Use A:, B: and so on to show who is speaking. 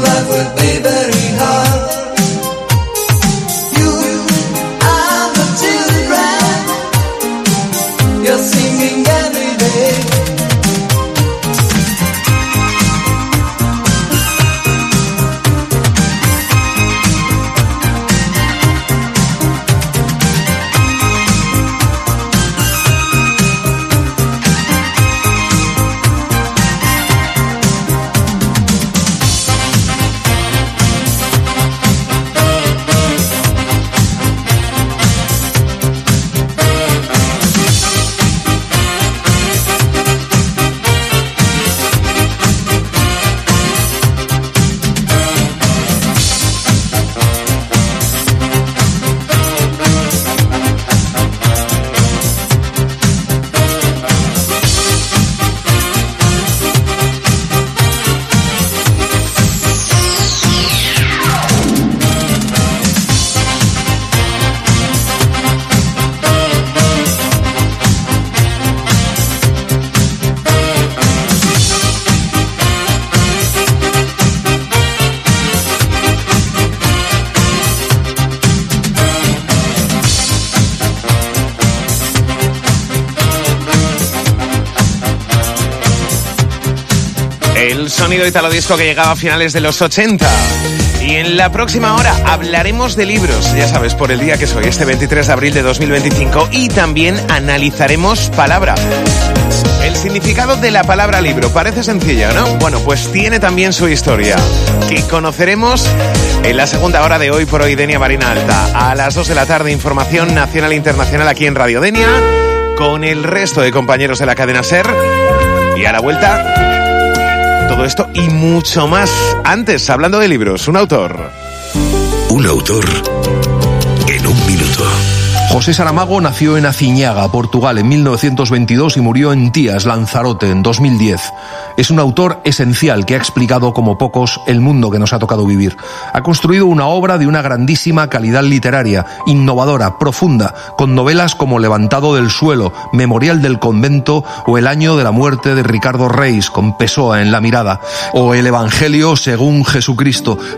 A: life will be very hard. You and the children, you're singing every day.
B: El sonido italadisco que llegaba a finales de los 80. Y en la próxima hora hablaremos de libros, ya sabes, por el día que soy, este 23 de abril de 2025. Y también analizaremos palabra. El significado de la palabra libro. Parece sencillo, ¿no? Bueno, pues tiene también su historia, que conoceremos en la segunda hora de Hoy por Hoy, Denia Marina Alta. A las 2 de la tarde, información nacional e internacional aquí en Radio Denia, con el resto de compañeros de la cadena SER. Y a la vuelta, todo esto y mucho más. Antes, hablando de libros, un autor.
C: Un autor en un minuto.
D: José Saramago nació en Aciñaga, Portugal, en 1922 y murió en Tías, Lanzarote, en 2010. Es un autor esencial que ha explicado como pocos el mundo que nos ha tocado vivir. Ha construido una obra de una grandísima calidad literaria, innovadora, profunda, con novelas como Levantado del suelo, Memorial del convento o El año de la muerte de Ricardo Reis, con Pessoa en la mirada, o El Evangelio según Jesucristo.